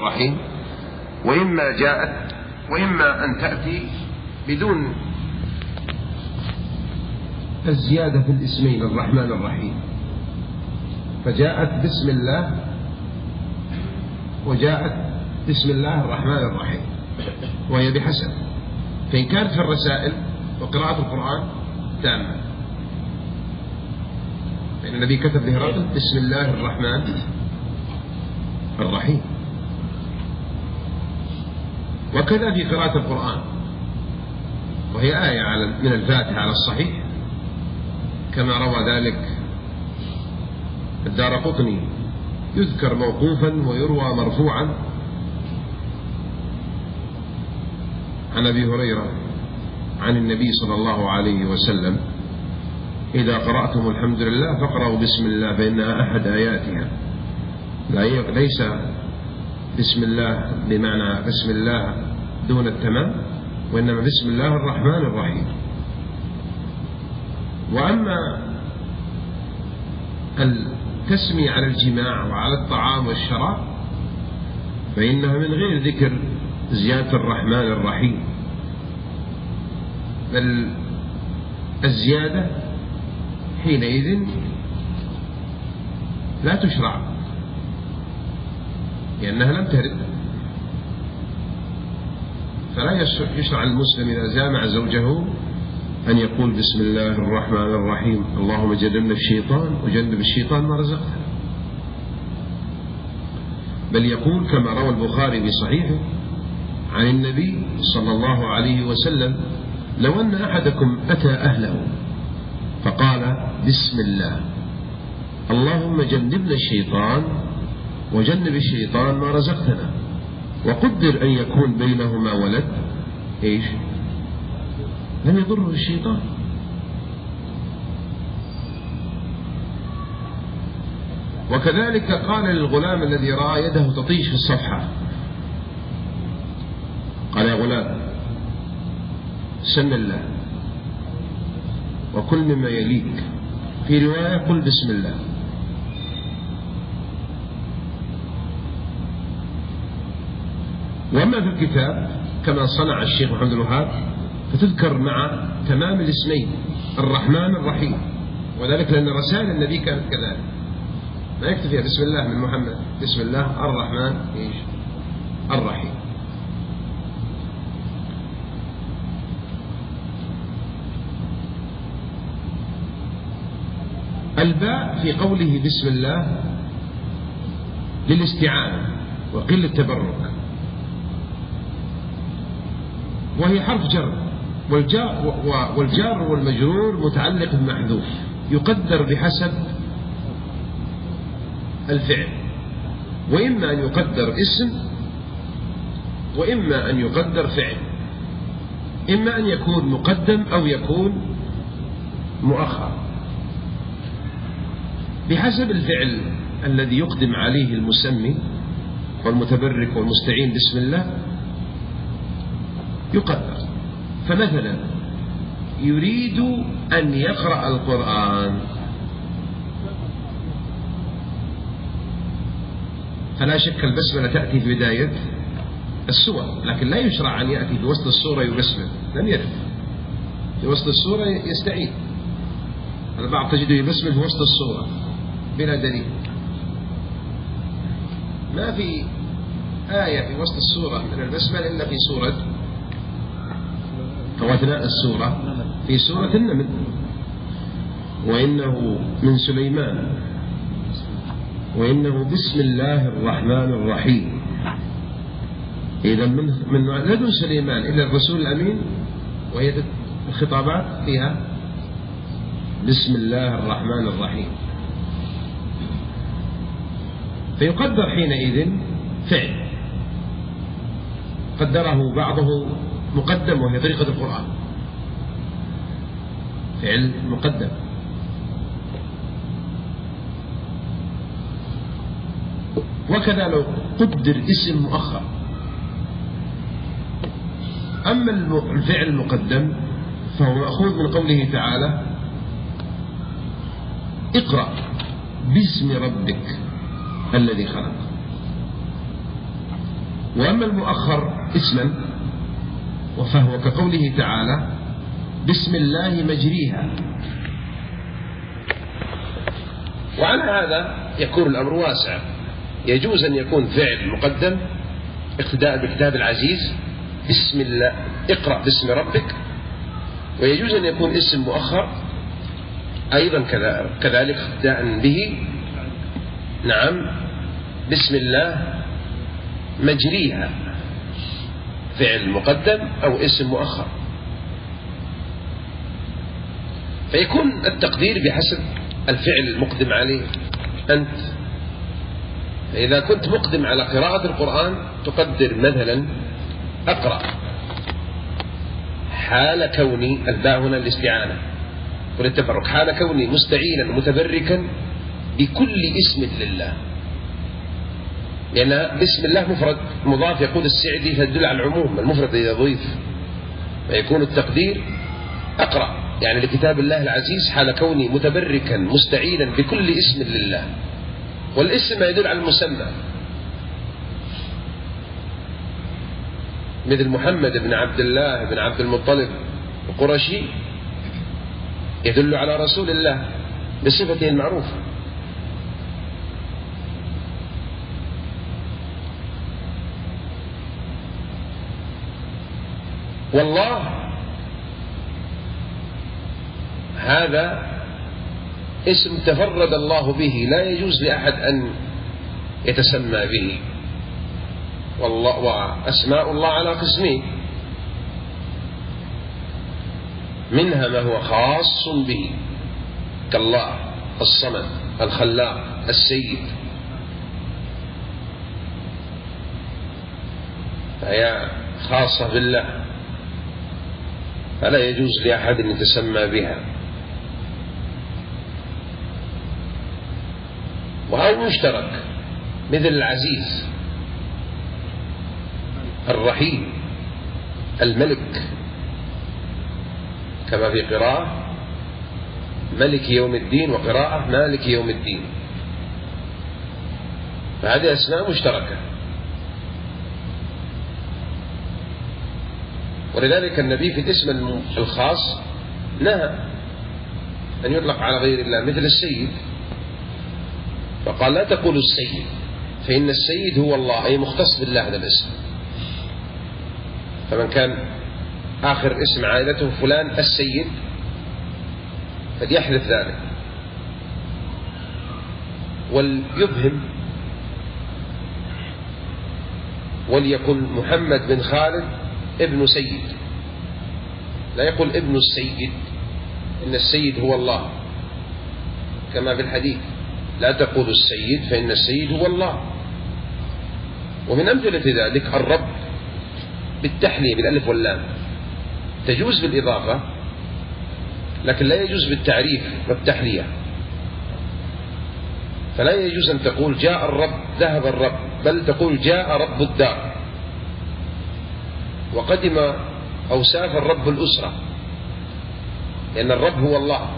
الرحيم، وإما أن تأتي بدون الزيادة في الاسمين الرحمن الرحيم، فجاءت بسم الله وجاءت بسم الله الرحمن الرحيم، وهي بحسب. فإن كانت في الرسائل وقراءة القرآن تامة، لأن النبي كتب لهرقل بسم الله الرحمن الرحيم. وكذا في قراءة القرآن، وهي آية من الفاتحة على الصحيح، كما روى ذلك الدارقطني، يذكر موقوفا ويروى مرفوعا عن أبي هريرة عن النبي صلى الله عليه وسلم: إذا قرأتم الحمد لله فاقرأوا بسم الله فإنها أحد آياتها. ليس بسم الله بمعنى بسم الله دون التمام، وإنما بسم الله الرحمن الرحيم. وأما التسمية على الجماع وعلى الطعام والشراب فإنها من غير ذكر زيادة الرحمن الرحيم، بل الزيادة حينئذ لا تشرع، لأنها لم ترد. فلا يشرع المسلم إذا جامع زوجه أن يقول بسم الله الرحمن الرحيم اللهم جنبنا الشيطان وجنب الشيطان ما رزقنا، بل يقول كما روى البخاري في صحيحه عن النبي صلى الله عليه وسلم: لو أن أحدكم أتى أهله فقال بسم الله اللهم جنبنا الشيطان وجنب الشيطان ما رزقتنا، وقدر أن يكون بينهما ولد، إيش؟ لم يضره الشيطان. وكذلك قال للغلام الذي رأى يده تطيش في الصفحة، قال: يا غلام سم الله وكل مما يليك. في رواية قل بسم الله. وأما في الكتاب كما صنع الشيخ محمد الوهاب فتذكر مع تمام الاسمين الرحمن الرحيم، وذلك لأن رسائل النبي كانت كذلك، ما يكتفي بسم الله من محمد، بسم الله الرحمن الرحيم. الباء في قوله بسم الله للاستعانة وقل التبرك، وهي حرف جر، والجار والمجرور متعلق بمحذوف يقدر بحسب الفعل، وإما أن يقدر اسم وإما أن يقدر فعل، إما أن يكون مقدم أو يكون مؤخر بحسب الفعل الذي يقدم عليه المسمي والمتبرك والمستعين بسم الله يقدر. فمثلا يريد أن يقرأ القرآن فلا شك البسملة تأتي في بداية السورة، لكن لا يشرع أن يأتي في وسط السورة يبسمل، لم يرد. في وسط السورة يستعيد، البعض تجده يبسمل في وسط السورة بلا دليل. ما في آية في وسط السورة من البسملة إلا في سورة أو أثناء السورة في سورة النمل: وإنه من سليمان وإنه بسم الله الرحمن الرحيم. إذا من لدن سليمان إلى الرسول الأمين، وهي الخطابات فيها بسم الله الرحمن الرحيم، فيقدر حينئذ فعل قدره بعضه مقدم، وهي طريقة القرآن، فعل مقدم. وكذا لو قدر اسم مؤخر. أما الفعل المقدم فهو مأخوذ من قوله تعالى: اقرأ باسم ربك الذي خلق. وأما المؤخر اسما فهو كقوله تعالى بسم الله مجريها. وعلى هذا يكون الأمر واسع، يجوز أن يكون فعل مقدم اقتداء بالكتاب العزيز بسم الله اقرأ باسم ربك، ويجوز أن يكون اسم مؤخر أيضا كذلك اقتداء به، نعم، بسم الله مجريها، فعل مقدم أو اسم مؤخر، فيكون التقدير بحسب الفعل المقدم عليه أنت. فإذا كنت مقدم على قراءة القرآن تقدر مثلا أقرأ حال كوني، الباء هنا الاستعانة والتبرك، حال كوني مستعينا متبركا بكل اسم لله، لأن بسم الله مفرد مضاف، يقول السعدي فيدل على العموم، المفرد إذا ضيف، فيكون التقدير أقرأ يعني لكتاب الله العزيز حال كوني متبركا مستعينا بكل اسم لله، والاسم يدل على المسمى، مثل محمد بن عبد الله بن عبد المطلب القرشي يدل على رسول الله بصفته المعروفة. والله هذا اسم تفرد الله به، لا يجوز لأحد أن يتسمى به. والله وأسماء الله على قسمين، منها ما هو خاص به كالله الصمد الخلاق السيد، فهي خاصة بالله فلا يجوز لأحد أن يتسمى بها. وهو مشترك مثل العزيز الرحيم الملك، كما في قراءة ملك يوم الدين وقراءة مالك يوم الدين، فهذه أسماء مشتركة. ولذلك النبي في الاسم الخاص نهى أن يطلق على غير الله، مثل السيد، فقال لا تقولوا السيد فإن السيد هو الله، أي مختص بالله هذا الاسم. فمن كان آخر اسم عائلته فلان السيد فليحذف ذلك وليبهم، وليقل محمد بن خالد ابن سيد، لا يقول ابن السيد، إن السيد هو الله، كما في الحديث لا تقول السيد فإن السيد هو الله. ومن أمثلة ذلك الرب بالتحلية بالألف واللام، تجوز بالإضافة لكن لا يجوز بالتعريف والتحلية، فلا يجوز أن تقول جاء الرب ذهب الرب، بل تقول جاء رب الدار، وقدم أو سافر رب الأسرة، لأن الرب هو الله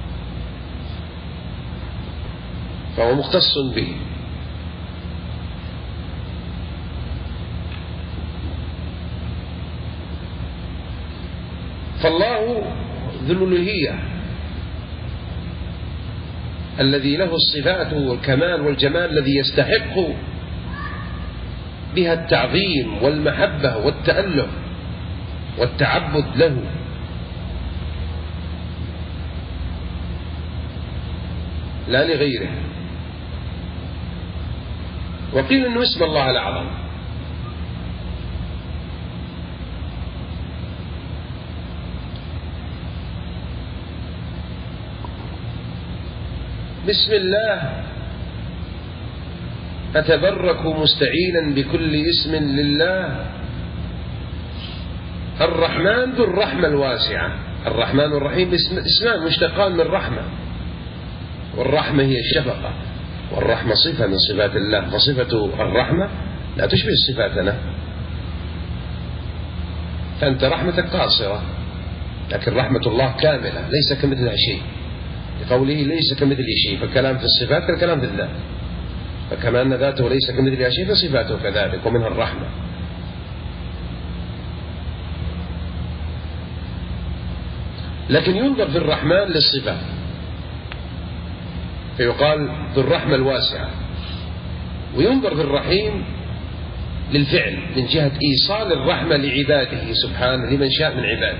فهو مختص به. فالله ذو الألوهية الذي له الصفات والكمال والجمال الذي يستحق بها التعظيم والمحبة والتأله والتعبد له. لا لغيره. وقيل أنه اسم الله الأعظم، بسم الله أتبرك مستعينا بكل اسم لله. الرحمن ذو الرحمة الواسعة، الرحمن والرحيم اسمان مشتقان من رحمة، والرحمة هي الشفقة، والرحمة صفة من صفات الله، فصفة الرحمة لا تشبه صفاتنا، فأنت رحمتك قاصرة، لكن رحمة الله كاملة ليس كمثلها شيء، لقوله ليس كمثله شيء، فالكلام في الصفات كالكلام في الذات، فكما أن ذاته ليس كمثلها شيء فصفاته كذلك، ومنها الرحمة. لكن ينظر في الرحمن للصفة، فيقال ذو الرحمة الواسعة، وينظر في الرحيم للفعل من جهة إيصال الرحمة لعباده سبحانه لمن شاء من عباده.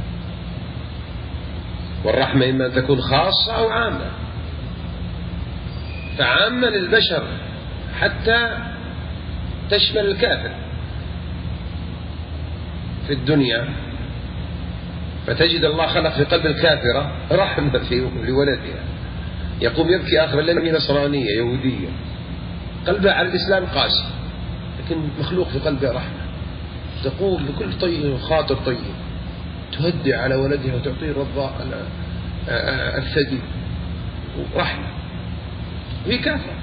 والرحمة إما أن تكون خاصة أو عامة، فعامة للبشر حتى تشمل الكافر في الدنيا، فتجد الله خلق في قلب الكافرة رحمة لولدها، يقوم يبكي آخر الليل نصرانية يهودية قلبها على الإسلام قاسي، لكن مخلوق في قلبها رحمة، تقول بكل طيب وخاطر طيب، تهدئ على ولدها وتعطيه الرضاء الثدي ورحمة، وهي كافرة.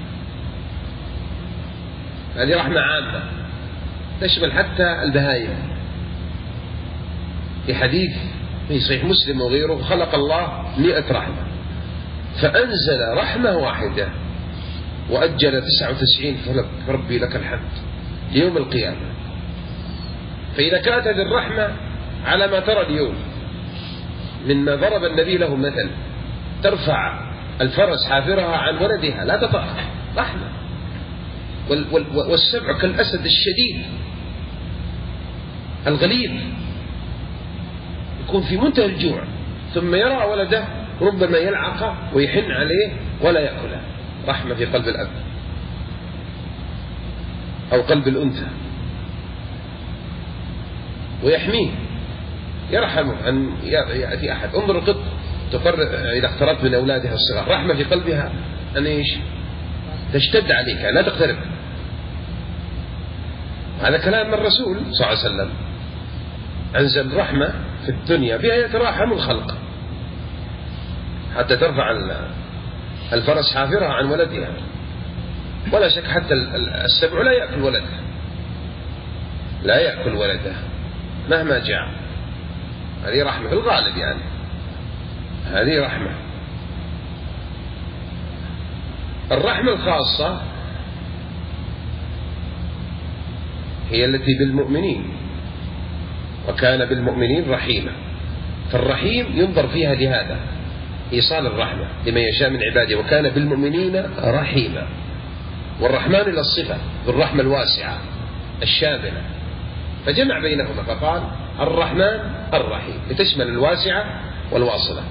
هذه رحمة عامة تشمل حتى البهائم. في حديث في صحيح مسلم وغيره خلق الله 100 رحمة، فأنزل رحمة واحدة وأجل 99 فربي لك الحمد ليوم القيامة. فإذا كانت هذه الرحمة على ما ترى اليوم مما ضرب النبي له مثل، ترفع الفرس حافرها عن ولدها لا تطأ، رحمة. والسبع كالأسد الشديد الغليظ يكون في منتهى الجوع، ثم يرى ولده ربما يلعقه ويحن عليه ولا يأكله، رحمة في قلب الأب أو قلب الأنثى، ويحميه يرحمه أن يأتي أحد. انظر القط إذا اقتربت من أولادها الصغار، رحمة في قلبها أن إيش تشتد عليك لا تقترب. هذا كلام من الرسول صلى الله عليه وسلم، أنزل رحمة في الدنيا بها يتراحم الخلق حتى ترفع الفرس حافرها عن ولدها. ولا شك حتى السبع لا يأكل ولدها، لا يأكل ولدها مهما جاء. هذه رحمة في الغالب، يعني هذه رحمة. الرحمة الخاصة هي التي بالمؤمنين، وكان بالمؤمنين رحيما. فالرحيم ينظر فيها لهذا إيصال الرحمة لمن يشاء من عباده، وكان بالمؤمنين رحيما. والرحمن إلى الصفة بالرحمة الواسعة الشاملة، فجمع بينهما فقال الرحمن الرحيم لتشمل الواسعة والواصلة.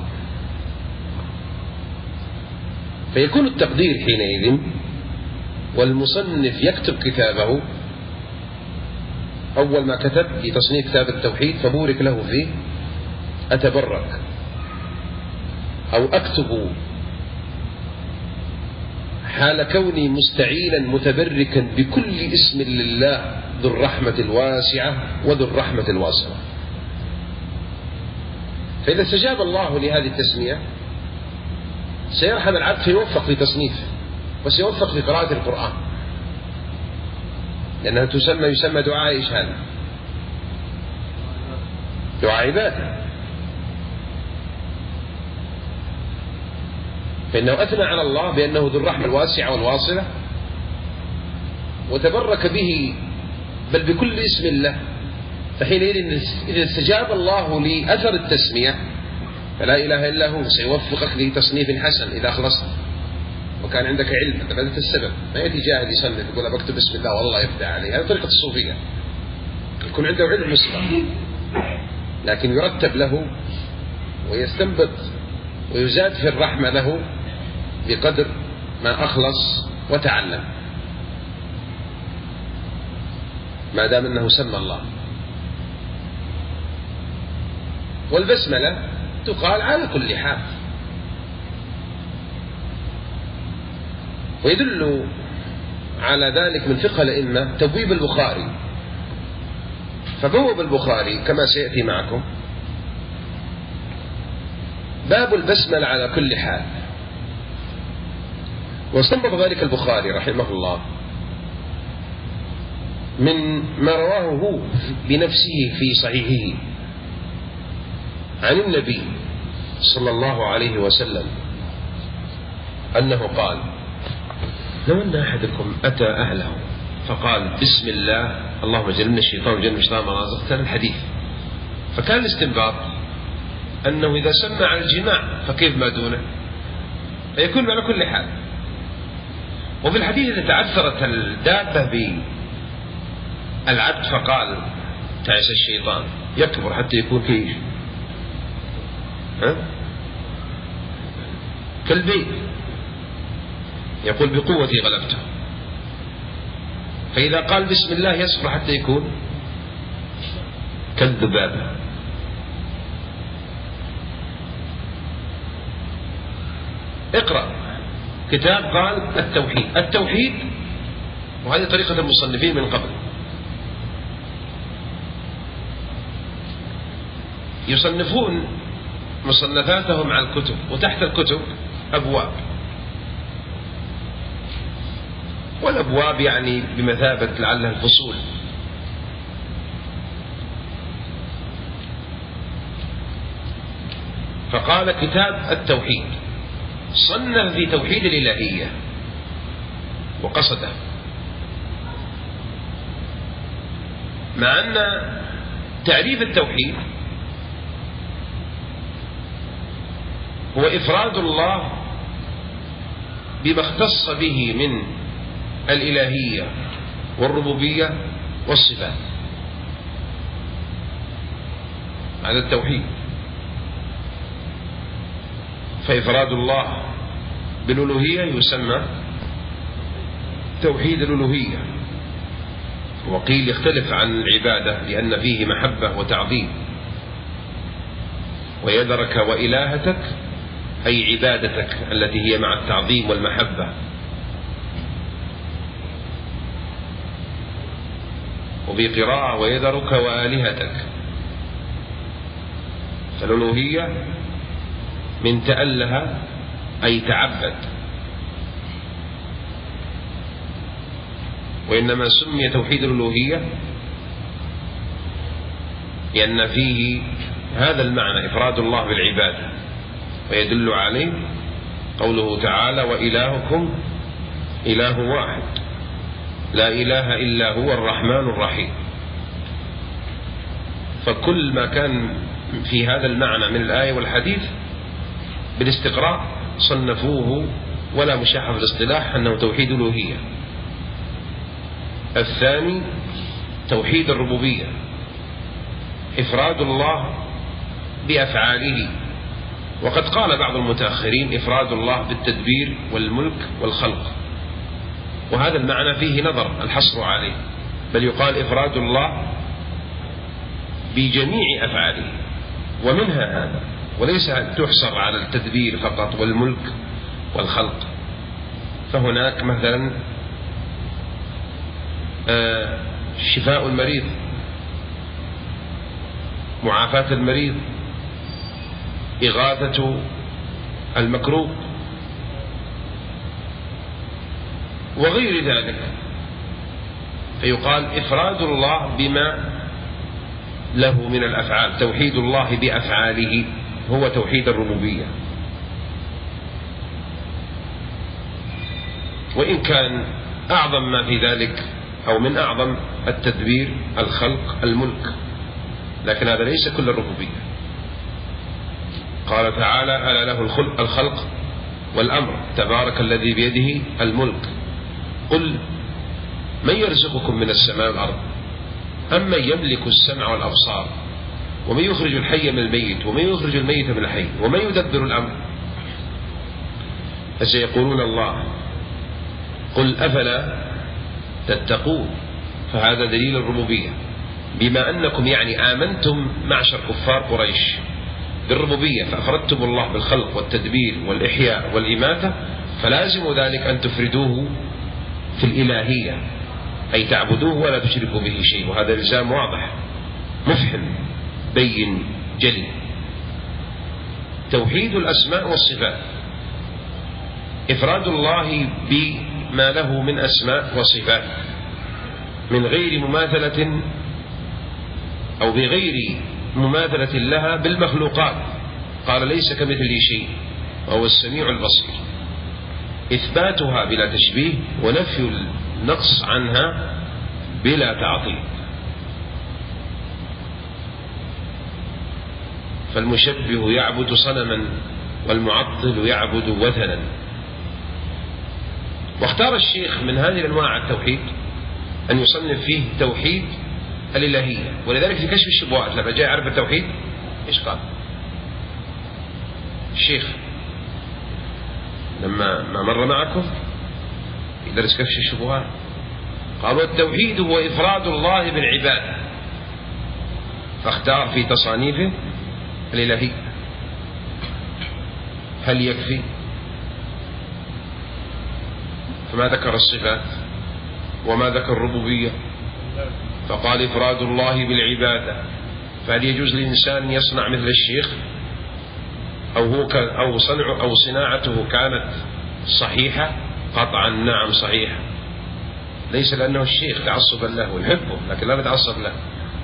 فيكون التقدير حينئذ والمصنف يكتب كتابه، أول ما كتب في تصنيف كتاب التوحيد فبورك له فيه، أتبرك أو أكتب حال كوني مستعينا متبركا بكل اسم لله ذو الرحمة الواسعة وذو الرحمة الواصلة. فإذا استجاب الله لهذه التسمية سيرحم العبد فيوفق في تصنيفه وسيوفق في قراءة القرآن، لأنها يسمى دعاء إيش هذا؟ دعاء عبادة. فإنه أثنى على الله بأنه ذو الرحمة الواسعة والواصلة، وتبرك به بل بكل اسم الله. فحينئذ إذا استجاب الله لأثر التسمية فلا إله إلا هو سيوفقك لتصنيف حسن إذا أخلصت وكان عندك علم، أنت بدأت السبب. ما يأتي جاهل يصنف يقول بكتب بسم الله والله يبدأ عليه، هذه طريقة الصوفية، يكون عنده علم مسبق لكن يرتب له ويستنبط ويزاد في الرحمة له بقدر ما أخلص وتعلم، ما دام أنه سمى الله. والبسملة تقال على كل حال. ويدل على ذلك من فقه الأئمة تبويب البخاري، فبوب البخاري كما سيأتي معكم باب البسملة على كل حال. واستنبط ذلك البخاري رحمه الله من ما رواه هو بنفسه في صحيحه عن النبي صلى الله عليه وسلم أنه قال: لو أن أحدكم أتى أهله فقال بسم الله اللهم جنبنا الشيطان وجنب الشيطان ما رزقتنا، الحديث. فكان الاستنباط أنه إذا سمى على الجماع فكيف ما دونه، فيكون على كل حال. وفي الحديث إذا تعثرت الدابة بالعبد فقال تعس الشيطان يكبر حتى يكون كيف كالبيت، يقول بقوتي غلبته. فإذا قال بسم الله يصبر حتى يكون كالذبابة. اقرأ كتاب قال التوحيد، وهذه طريقة المصنفين من قبل، يصنفون مصنفاتهم على الكتب، وتحت الكتب أبواب، والأبواب يعني بمثابة لعلها الفصول. فقال كتاب التوحيد، صنف في توحيد الإلهية وقصده، مع أن تعريف التوحيد هو إفراد الله بما اختص به من الإلهية والربوبية والصفات، هذا التوحيد. فإفراد الله بالألوهية يسمى توحيد الألوهية. وقيل يختلف عن العبادة لأن فيه محبة وتعظيم. ويدرك وإلهتك أي عبادتك التي هي مع التعظيم والمحبة. وفي قراءة ويدرك وآلهتك، فالألوهية من تأله أي تعبد، وإنما سمي توحيد الألوهية لأن فيه هذا المعنى إفراد الله بالعبادة. ويدل عليه قوله تعالى وإلهكم إله واحد لا إله إلا هو الرحمن الرحيم. فكل ما كان في هذا المعنى من الآية والحديث بالاستقراء صنفوه ولا مشاحة في الاصطلاح أنه توحيد الألوهية. الثاني توحيد الربوبية، إفراد الله بأفعاله. وقد قال بعض المتأخرين إفراد الله بالتدبير والملك والخلق، وهذا المعنى فيه نظر الحصر عليه، بل يقال إفراد الله بجميع أفعاله ومنها هذا، وليس تحصر على التدبير فقط والملك والخلق. فهناك مثلا شفاء المريض، معافاة المريض، إغاثة المكروب وغير ذلك. فيقال إفراد الله بما له من الأفعال، توحيد الله بأفعاله هو توحيد الربوبية. وإن كان أعظم ما في ذلك أو من أعظم التدبير الخلق الملك، لكن هذا ليس كل الربوبية. قال تعالى ألا له الخلق والأمر تبارك الذي بيده الملك قل من يرزقكم من السماء والأرض أمن يملك السمع والأبصار ومن يخرج الحي من الميت ومن يخرج الميت من الحي ومن يدبر الأمر فسيقولون الله قل أفلا تتقون. فهذا دليل الربوبية، بما أنكم يعني آمنتم معشر كفار قريش بالربوبية فأفردتم الله بالخلق والتدبير والإحياء والإماتة، فلازم ذلك أن تفردوه في الإلهية، أي تعبدوه ولا تشركوا به شيء. وهذا الزام واضح مفحم بين جلي. توحيد الأسماء والصفات، إفراد الله بما له من أسماء وصفات من غير مماثلة أو بغير مماثلة لها بالمخلوقات. قال ليس كمثله شيء وهو السميع البصير، إثباتها بلا تشبيه ونفي النقص عنها بلا تعطيل. فالمشبه يعبد صنما والمعطل يعبد وثنا. واختار الشيخ من هذه الأنواع التوحيد أن يصنف فيه توحيد الإلهية. ولذلك في كشف الشبهات لما جاء يعرف التوحيد إيش قال الشيخ لما ما مر معكم في درس كشف الشبهات؟ قالوا التوحيد هو إفراد الله بالعبادة، فاختار في تصانيفه الإلهية. هل يكفي؟ فما ذكر الصفات وما ذكر الربوبية، فقال إفراد الله بالعبادة. فهل يجوز للإنسان يصنع مثل الشيخ أو صناعته كانت صحيحة؟ قطعا نعم صحيحة، ليس لأنه الشيخ تعصبا له، نحبه لكن لا نتعصب له.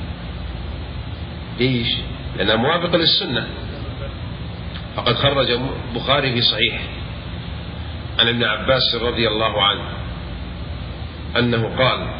ليش؟ لأنه موافق للسنة. فقد خرج البخاري في صحيح عن ابن عباس رضي الله عنه أنه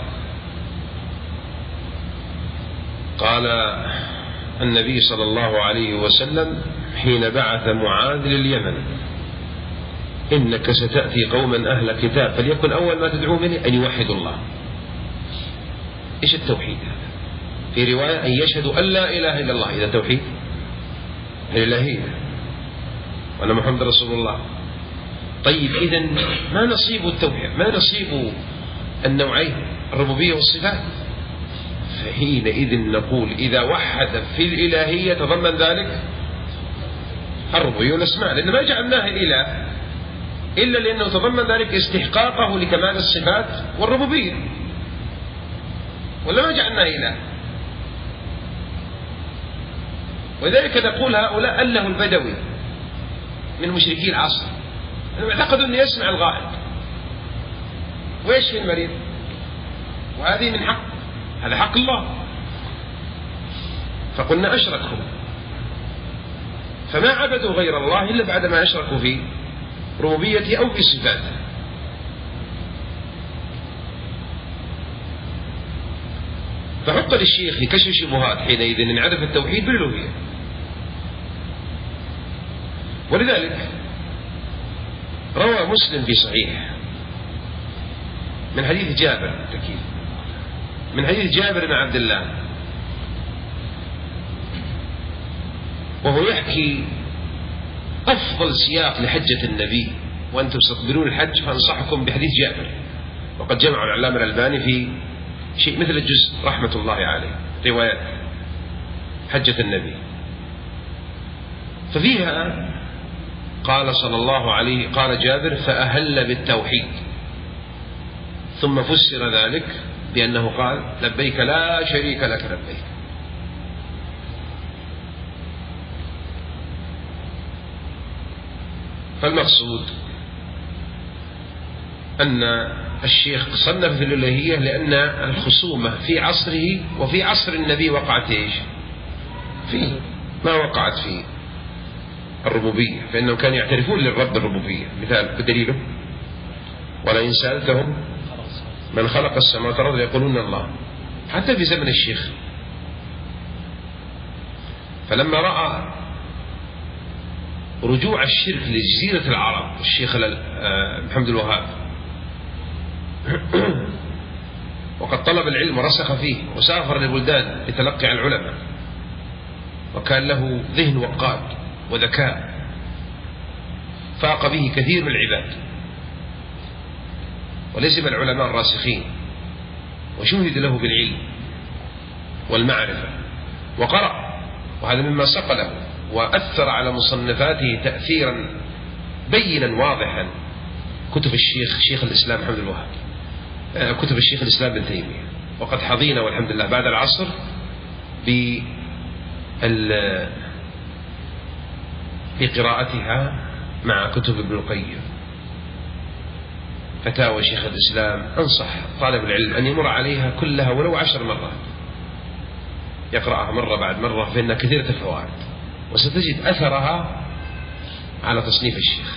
قال النبي صلى الله عليه وسلم حين بعث معاذ لليمن: إنك ستأتي قوما أهل كتاب فليكن أول ما تدعوهم إليه أن يوحدوا الله. إيش التوحيد هذا؟ في رواية أن يشهدوا أن لا إله إلا الله، إذا توحيد الإلهية وأن محمد رسول الله. طيب إذن ما نصيب التوحيد؟ ما نصيب النوعين الربوبية والصفات؟ فحينئذ نقول إذا وحد في الإلهية تضمن ذلك الربوبية والأسماء، لأن ما جعلناه الإله إلا لأنه تضمن ذلك استحقاقه لكمال الصفات والربوبية، ولا ما جعلناه إله. ولذلك نقول هؤلاء أله البدوي من مشركي العصر اعتقدوا أنه يسمع الغائب ويشفي المريض، وهذه من حق، هذا حق الله. فقلنا أشركوا، فما عبدوا غير الله إلا بعدما أشركوا في ربوبيته أو في صفاته. فحق للشيخ في كشف الشبهات حينئذ أن يعرف التوحيد بالألوهية. ولذلك روى مسلم في صحيح من حديث جابر من حديث جابر بن عبد الله، وهو يحكي أفضل سياق لحجة النبي. وأنتم ستقبلون الحج فأنصحكم بحديث جابر، وقد جمع العلامة الألباني في شيء مثل الجزء رحمة الله عليه روايات حجة النبي. ففيها قال صلى الله عليه قال جابر: فأهل بالتوحيد، ثم فسر ذلك بأنه قال: لبيك لا شريك لك لبيك. فالمقصود أن الشيخ صنف في الإلهية لأن الخصومة في عصره وفي عصر النبي وقعت إيش؟ فيه ما وقعت فيه الربوبية، فإنهم كانوا يعترفون للرب الربوبية. مثال بدليله: ولئن سألتهم من خلق السماوات والأرض يقولون الله. حتى في زمن الشيخ فلما رأى رجوع الشرك لجزيرة العرب، الشيخ محمد الوهاب وقد طلب العلم ورسخ فيه وسافر للبلدان لتلقي عن العلماء، وكان له ذهن وقاد وذكاء فاق به كثير من العباد، ولزم العلماء الراسخين وشهد له بالعلم والمعرفة وقرأ، وهذا مما صقله وأثر على مصنفاته تأثيرا بينا واضحا. كتب شيخ الإسلام محمد الوهاب، كتب الشيخ الإسلام بن تيمية، وقد حظينا والحمد لله بعد العصر بقراءتها مع كتب ابن القيم. فتاوى شيخ الإسلام أنصح طالب العلم أن يمر عليها كلها ولو 10 مرات، يقرأها مرة بعد مرة، فإنها كثيرة الفوائد، وستجد أثرها على تصنيف الشيخ.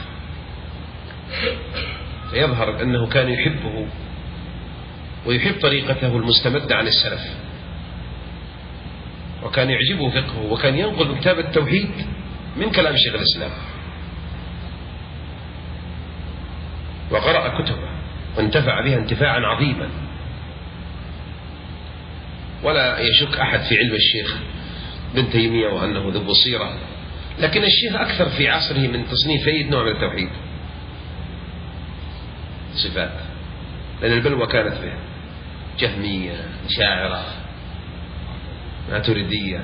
فيظهر أنه كان يحبه ويحب طريقته المستمدة عن السلف. وكان يعجبه فقهه، وكان ينقل كتاب التوحيد من كلام شيخ الإسلام، وقرأ كتبه وانتفع بها انتفاعا عظيما. ولا يشك أحد في علم الشيخ ابن تيمية وأنه ذو بصيرة، لكن الشيخ أكثر في عصره من تصنيف أي نوع من التوحيد صفات، لأن البلوى كانت به جهمية، شاعرة، ماتريدية،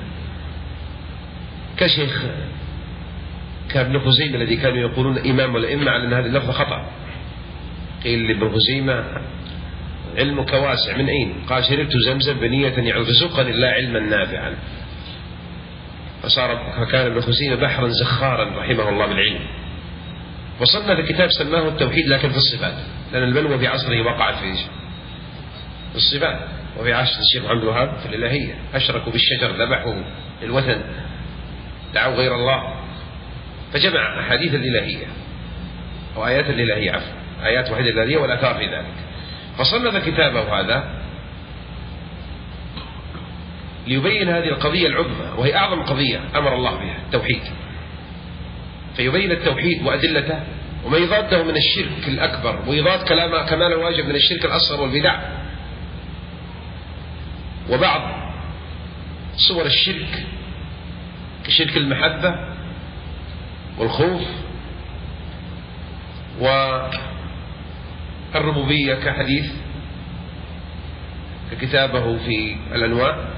كشيخ كابن خزيمة الذي كانوا يقولون إمام والأئمة على أن هذه اللفظة خطأ. قيل لابن خزيمة علمك واسع، من أين؟ قال شربت زمزم بنية يرزقني الله علما نافعا، فكان ابن خزيمة بحرا زخارا رحمه الله بالعلم، وصنف كتاب سماه التوحيد لكن في الصفات، لأن البلوى في عصره وقعت في الصفات، وفي عصر الشيخ محمد الوهاب في الإلهية، أشركوا بالشجر، ذبحوا الوثن، دعوا غير الله، فجمع أحاديث الإلهية أو آيات الإلهية، عفوا آيات وحيد الإلهية والآثار في ذلك، فصنف كتابه هذا ليبين هذه القضية العظمى، وهي أعظم قضية أمر الله بها، التوحيد، فيبين التوحيد وأدلته وما يضاده من الشرك الأكبر، ويضاد كمال الواجب من الشرك الأصغر والبدع، وبعض صور الشرك كشرك المحبة والخوف، والربوبية كحديث ككتابه في الأنواع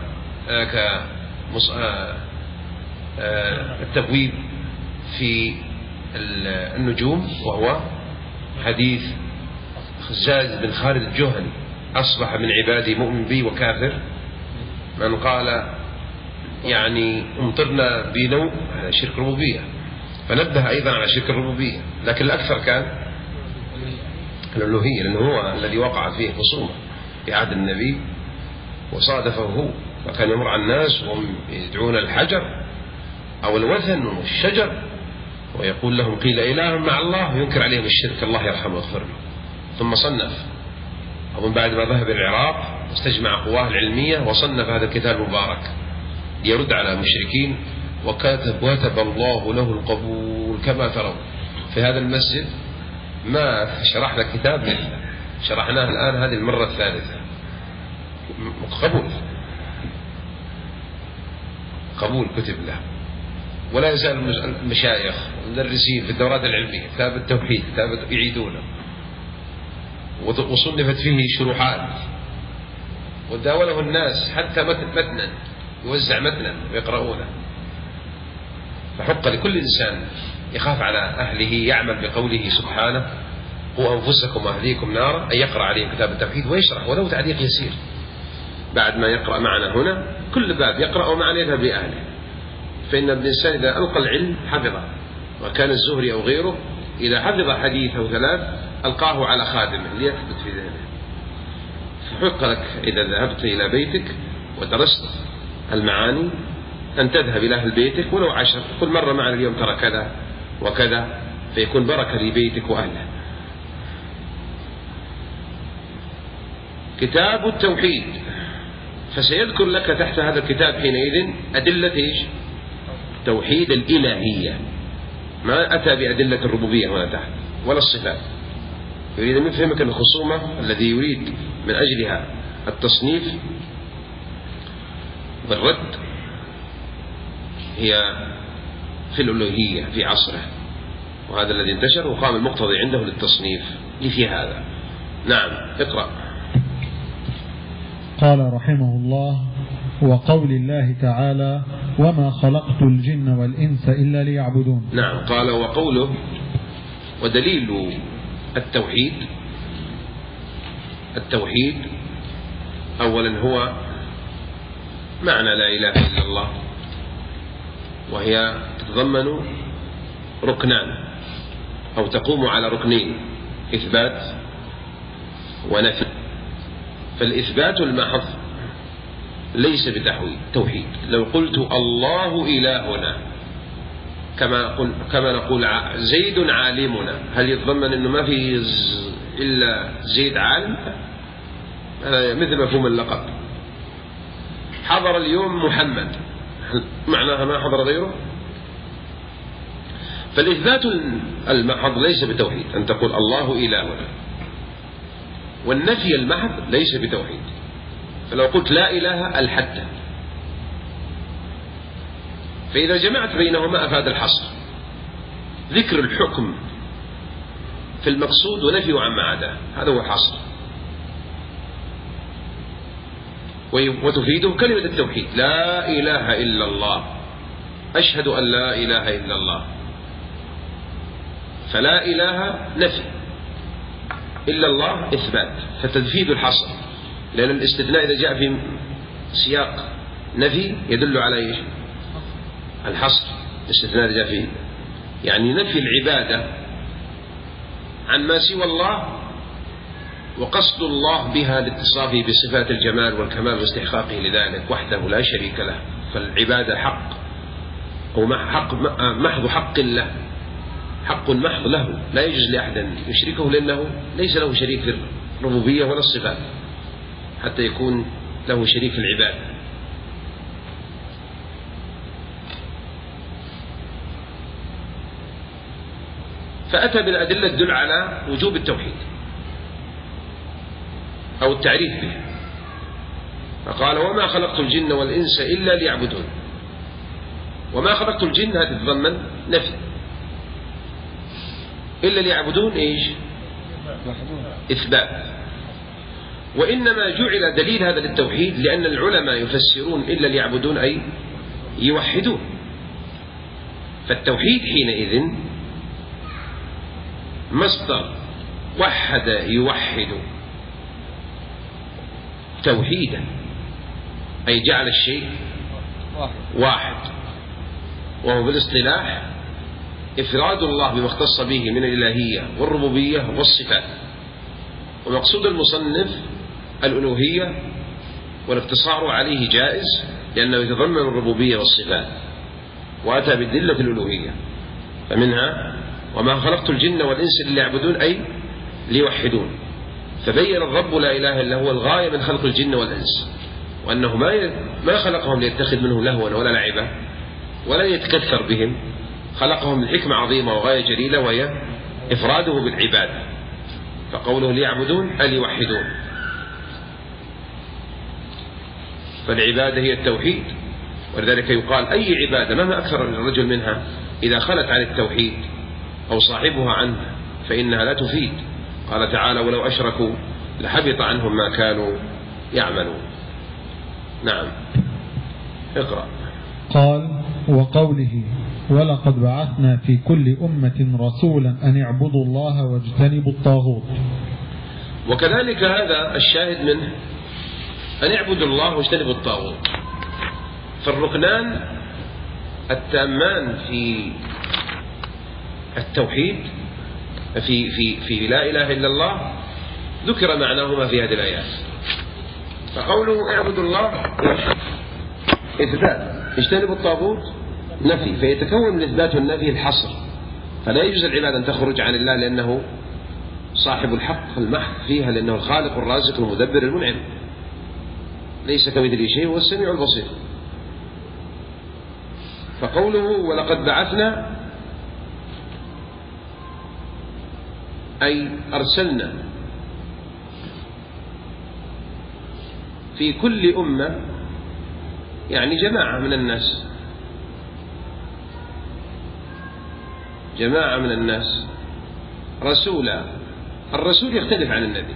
التبويب في النجوم، وهو حديث خزاز بن خالد الجهني: أصبح من عبادي مؤمن بي وكافر من قال يعني امطرنا بنوء، على شرك الربوبية، فنبه أيضا على شرك الربوبية، لكن الأكثر كان الألوهية، لأنه هو الذي وقع فيه خصومة في عهد النبي وصادفه هو، وكان يمر على الناس وهم يدعون الحجر أو الوثن والشجر ويقول لهم قيل إله مع الله، وينكر عليهم الشرك، الله يرحمه ويغفر له. ثم صنف، ومن بعد ما ذهب العراق واستجمع قواه العلمية وصنف هذا الكتاب المبارك ليرد على المشركين، وكتب الله له القبول كما ترون في هذا المسجد. ما شرحنا كتاب مثله، شرحناه الآن هذه المرة الثالثة، قبول كتب له، ولا يزال المشايخ والمدرسين في الدورات العلمية كتاب التوحيد كتاب يعيدونه، وصنفت فيه شروحات وداوله الناس حتى متنا، يوزع متنا ويقرؤونه. فحق لكل إنسان يخاف على أهله يعمل بقوله سبحانه: قوا أنفسكم وأهليكم نارا، أن يقرأ عليهم كتاب التوحيد ويشرح ولو تعليق يسير بعد ما يقرأ معنا هنا، كل باب يقرأ ومعنا يذهب لأهله، فإن الإنسان إذا ألقى العلم حفظه، وكان الزهري أو غيره إذا حفظ حديث أو ثلاث ألقاه على خادمه ليثبت في ذهنه. فحق لك إذا ذهبت إلى بيتك ودرست المعاني أن تذهب إلى أهل بيتك ولو 10، كل مرة معنا اليوم ترى كذا وكذا، فيكون بركة لبيتك وأهله. كتاب التوحيد، فسيذكر لك تحت هذا الكتاب حينئذ أدلة إيش؟ توحيد الإلهية، ما أتى بأدلة الربوبية هنا تحت ولا الصفات. يريد أن يفهمك الخصومة الذي يريد من أجلها التصنيف والرد هي في الألوهية في عصره، وهذا الذي انتشر وقام المقتضي عنده للتصنيف في هذا. نعم، اقرأ. قال رحمه الله: وقول الله تعالى: وما خلقت الجن والإنس إلا ليعبدون. نعم، قال وقوله. ودليل التوحيد أولا هو معنى لا إله إلا الله، وهي تتضمن ركنان أو تقوم على ركنين: إثبات ونفي. فالإثبات المحض ليس بتوحيد. لو قلت الله إلهنا كما نقول زيد عالمنا، هل يتضمن أنه ما في إلا زيد عالم؟ هذا مثل مفهوم اللقب. حضر اليوم محمد، معناها ما حضر غيره. فالإثبات المحض ليس بتوحيد، أن تقول الله إله، والنفي المحض ليس بتوحيد. فلو قلت لا إله ألحدت، فإذا جمعت بينهما أفاد الحصر، ذكر الحكم في المقصود ونفي عما عداه، هذا هو الحصر. وتفيده كلمة التوحيد، لا إله إلا الله، أشهد أن لا إله إلا الله. فلا إله نفي، إلا الله إثبات، فتفيد الحصر، لأن الاستثناء إذا جاء في سياق نفي يدل على إيش؟ الحصر. الاستثناء إذا جاء فيه يعني نفي العبادة عن ما سوى الله، وقصد الله بها لاتصافه بصفات الجمال والكمال واستحقاقه لذلك وحده لا شريك له. فالعبادة حق، أو محض حق له، حق محض له، لا يجوز لأحد أن يشركه، لأنه ليس له شريك في الربوبية ولا الصفات حتى يكون له شريك في العبادة. فأتى بالأدلة تدل على وجوب التوحيد أو التعريف به، فقال وما خلقت الجن والإنس إلا ليعبدون. وما خلقت الجن هذه تتضمن نفي، إلا ليعبدون إيش؟ إثبات. وإنما جعل دليل هذا للتوحيد لأن العلماء يفسرون إلا ليعبدون أي يوحدون. فالتوحيد حينئذ مصدر وحد يوحد توحيدا، أي جعل الشيء واحد، وهو بالاصطلاح إفراد الله بما اختص به من الإلهية والربوبية والصفات. ومقصود المصنف الألوهية، والاقتصار عليه جائز لأنه يتضمن الربوبية والصفات، وأتى بالدلة الألوهية. فمنها وما خلقت الجن والإنس إلا ليعبدون أي ليوحدون. فبين الرب لا إله إلا هو الغاية من خلق الجن والإنس، وأنه ما خلقهم ليتخذ منهم لهوا ولا لعبا ولا يتكثر بهم، خلقهم لحكمة عظيمة وغاية جليلة وهي إفراده بالعبادة. فقوله ليعبدون أي ليوحدون. فالعبادة هي التوحيد، ولذلك يقال أي عبادة مهما أكثر الرجل منها إذا خلت عن التوحيد أو صاحبها عنه فإنها لا تفيد. قال تعالى ولو أشركوا لحبط عنهم ما كانوا يعملون. نعم، اقرأ. قال وقوله ولقد بعثنا في كل أمة رسولا أن اعبدوا الله واجتنبوا الطاغوت. وكذلك هذا الشاهد منه أن اعبدوا الله واجتنبوا الطاغوت. فالركنان التامان في التوحيد في لا إله إلا الله ذكر معناهما في هذه الآيات. فقوله اعبدوا الله إثبات، اجتنبوا الطاغوت نفي، فيتكون من الإثبات والنفي الحصر. فلا يجوز العبادة أن تخرج عن الله لأنه صاحب الحق المحض فيها، لأنه الخالق الرازق المدبر المنعم، ليس كمثله شيء، هو السميع البصير. فقوله ولقد بعثنا أي أرسلنا في كل أمة، يعني جماعة من الناس، جماعة من الناس رسولا. الرسول يختلف عن النبي،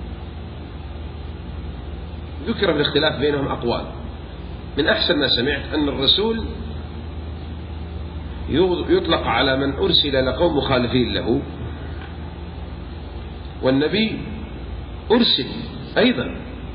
ذكر في الاختلاف بينهم أقوال. من أحسن ما سمعت أن الرسول يطلق على من أرسل لقوم مخالفين له، والنبي أرسل أيضا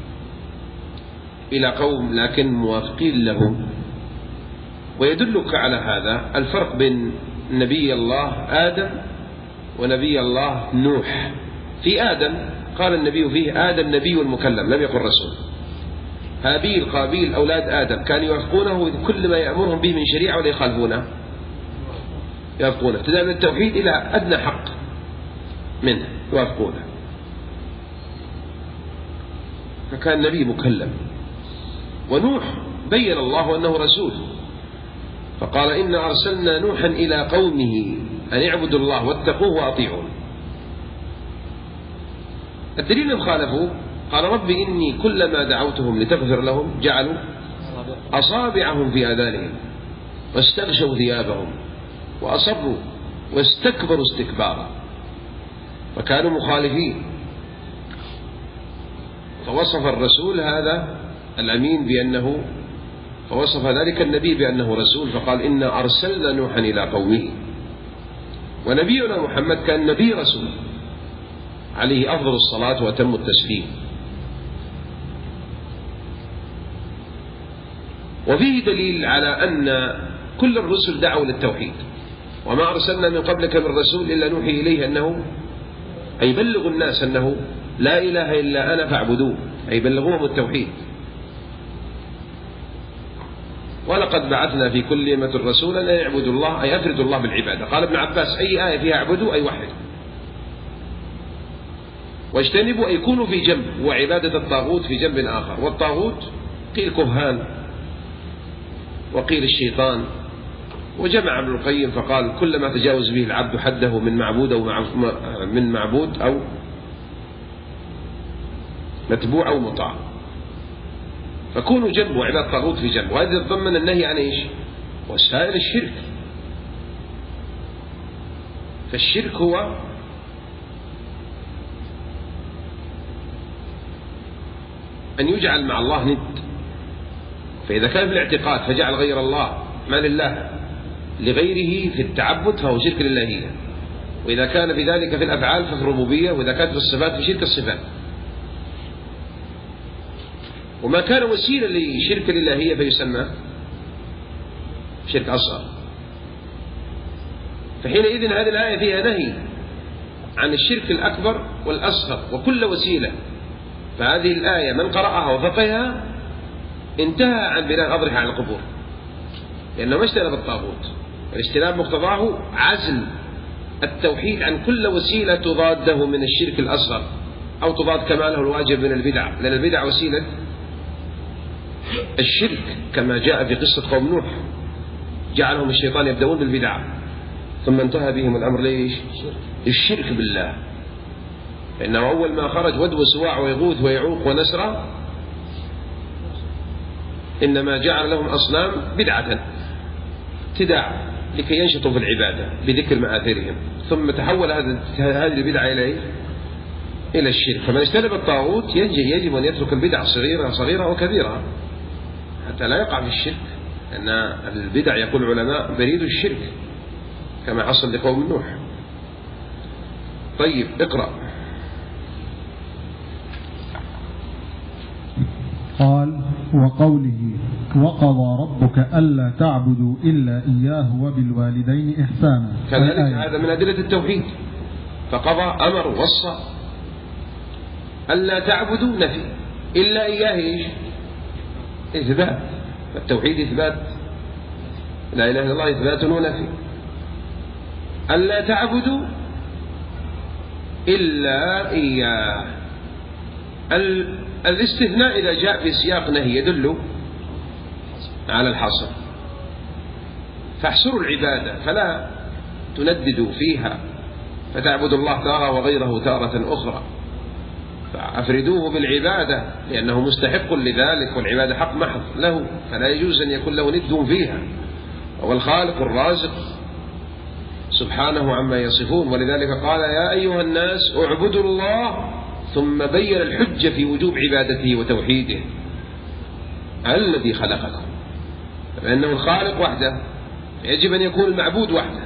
إلى قوم لكن موافقين له. ويدلك على هذا الفرق بين نبي الله آدم ونبي الله نوح. في آدم قال النبي فيه آدم نبي المكلم، لم يقل رسول. هابيل قابيل أولاد آدم كانوا يوافقونه كل ما يأمرهم به من شريعة ولا يخالفونه، يوافقونه ابتداء من التوحيد إلى أدنى حق منه يوافقونه. فكان نبي مكلم. ونوح بين الله أنه رسول، فقال إن أرسلنا نوحا إلى قومه أن اعبدوا الله واتقوه وأطيعون. الدليل أن خالفوا، قال رب إني كلما دعوتهم لتغفر لهم جعلوا أصابعهم في آذانهم واستغشوا ثيابهم وأصروا واستكبروا استكبارا، فكانوا مخالفين. فوصف الرسول هذا الأمين بأنه، فوصف ذلك النبي بأنه رسول، فقال إنا أرسلنا نوحا إلى قومه. ونبينا محمد كان نبي رسول عليه أفضل الصلاة وأتم التسليم. وفيه دليل على أن كل الرسل دعوا للتوحيد، وما أرسلنا من قبلك من رسول إلا نوحي إليه أنه، أي بلغوا الناس أنه لا إله إلا أنا فاعبدوه، أي بلغوهم التوحيد. ولقد بعثنا في كل أمة رسولا أن يعبدوا الله، أي أفردوا الله بالعبادة. قال ابن عباس أي آية فيها اعبدوا أي وحدوا، واجتنبوا أي يكونوا في جنب، وعبادة الطاغوت في جنب آخر. والطاغوت قيل كهان وقيل الشيطان، وجمع ابن القيم فقال كل ما تجاوز به العبد حده من معبود أو متبوع أو مطاع، فكونوا جنب وعبادة الطاغوت في جنب. وهذا يتضمن النهي عن إيش؟ وسائل الشرك. فالشرك هو أن يجعل مع الله ند، فإذا كان في الاعتقاد فجعل غير الله ما لله لغيره في التعبد فهو شرك للهية، وإذا كان في ذلك في الأفعال ففي الربوبية، وإذا كانت في الصفات في شرك الصفات. وما كان وسيلة لشرك الإلهية فيسمى شرك أصغر. فحينئذ هذه الآية فيها نهي عن الشرك الأكبر والأصغر وكل وسيلة. فهذه الآية من قرأها وفقهها انتهى عن بناء الأضرحة على القبور، لأنه ما اجتنب الطاغوت، والاجتناب مقتضاه عزل التوحيد عن كل وسيلة تضاده من الشرك الأصغر أو تضاد كماله الواجب من البدع، لأن البدع وسيلة الشرك، كما جاء في قصة قوم نوح جعلهم الشيطان يبدأون بالبدع ثم انتهى بهم الأمر ليش؟ الشرك بالله. فإنه أول ما خرج ود وسواع ويغوث ويعوق ونسرى إنما جعل لهم أصنام بدعة ابتداع لكي ينشطوا في العبادة بذكر مآثرهم، ثم تحول هذه البدعة إلى الشرك. فمن اجتنب الطاغوت يجب أن يترك البدع صغيرة وكبيرة حتى لا يقع في الشرك، لأن البدع يقول العلماء بريد الشرك كما حصل لقوم نوح. طيب اقرأ. قال وقوله وقضى ربك ألا تعبدوا إلا إياه وبالوالدين إحسانا. كذلك هذا من أدلة التوحيد، فقضى أمر وصى ألا تعبدوا نفي، إلا إياه إيش؟ إثبات. التوحيد إثبات، لا إله إلا الله إثبات ونفي. ألا تعبدوا إلا إياه. الاستثناء إذا جاء في سياق نهي يدل على الحصر، فاحصروا العبادة فلا تنددوا فيها، فتعبدوا الله تارة وغيره تارة أخرى، فأفردوه بالعبادة لأنه مستحق لذلك، والعبادة حق محض له، فلا يجوز أن يكون له ند فيها. هو الخالق الرازق سبحانه عما يصفون. ولذلك قال يا أيها الناس اعبدوا الله، ثم بين الحجة في وجوب عبادته وتوحيده الذي خلقكم، فإنه الخالق وحده يجب أن يكون المعبود وحده.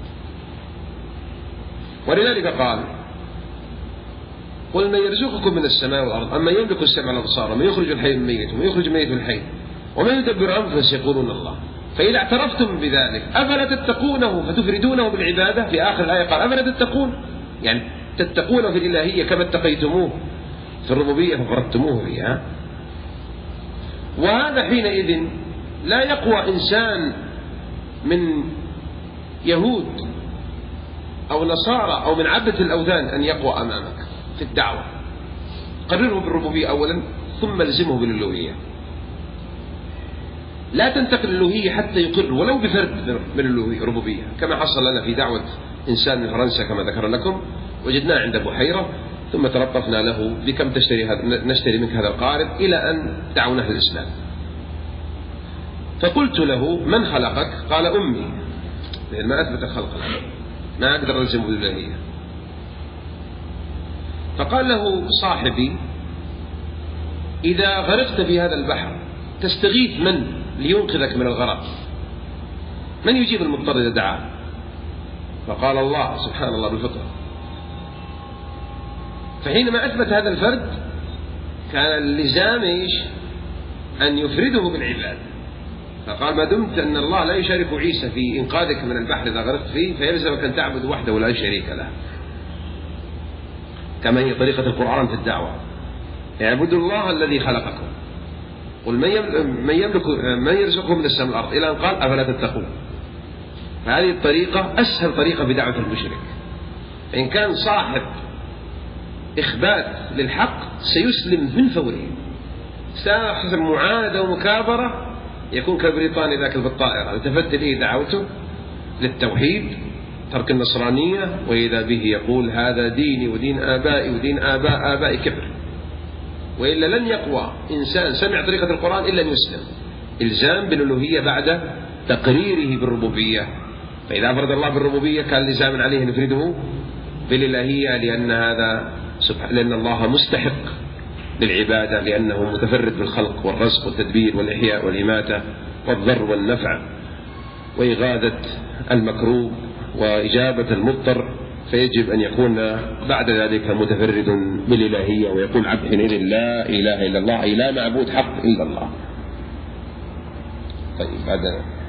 ولذلك قال قل من يرزقكم من السماء والأرض أما يملك السمع والأبصار ومن يخرج الحي من الميت ومن يخرج الميت من الحي ومن يدبر أمرا فسيقولون الله. فإذا اعترفتم بذلك أفلا تتقونه فتفردونه بالعبادة؟ في آخر الآية قال أفلا تتقون، يعني تتقونه في الإلهية كما اتقيتموه في الربوبية ففردتموه فيها. وهذا حينئذ لا يقوى إنسان من يهود أو نصارى أو من عبدة الأوثان أن يقوى أمامك في الدعوة. قرره بالربوبية أولا ثم الزمه بالألوهية. لا تنتقل الألوهية حتى يقر ولو بفرد من الربوبية، كما حصل لنا في دعوة إنسان من فرنسا كما ذكر لكم، وجدناه عند بحيرة ثم تلطفنا له بكم نشتري منك هذا القارب، إلى أن دعوناه الإسلام. فقلت له من خلقك؟ قال أمي، لأن ما أثبت الخلق له، ما أقدر ألزمه بالإلهية. فقال له صاحبي إذا غرقت في هذا البحر تستغيث من لينقذك من الغرق؟ من يجيب المضطر إذا دعاه؟ فقال الله، سبحان الله بالفطرة. فحينما أثبت هذا الفرد كان اللزام أن يفرده بالعباد، فقال ما دمت أن الله لا يشارك عيسى في إنقاذك من البحر إذا غرقت فيه فيلزمك أن تعبد وحده ولا شريك له، كما هي طريقة القرآن في الدعوة، اعبدوا الله الذي خلقكم، قل من يرزقكم من السماء والأرض، إلى أن قال أفلا تتقون. فهذه الطريقة أسهل طريقة بدعوة المشرك. إن كان صاحب إخبات للحق سيسلم من فوره، سيحصل معاهدة ومكابرة، يكون كالبريطاني ذاك بالطائرة التفت إليه دعوته للتوحيد ترك النصرانية، وإذا به يقول هذا ديني ودين آبائي ودين آبائي كبر. وإلا لن يقوى إنسان سمع طريقة القرآن إلا أن يسلم، إلزام بالألوهية بعد تقريره بالربوبية. فإذا أفرد الله بالربوبية كان لزاما عليه أن يفرده بالإلهية، لأن الله مستحق للعبادة، لأنه متفرد بالخلق والرزق والتدبير والإحياء والإماتة والضر والنفع وإغاثة المكروب وإجابة المضطر، فيجب أن يكون بعد ذلك متفرد بالإلهية، ويقول عبد حينئذ لا إله إلا الله، أي لا معبود حق إلا الله. طيب هذا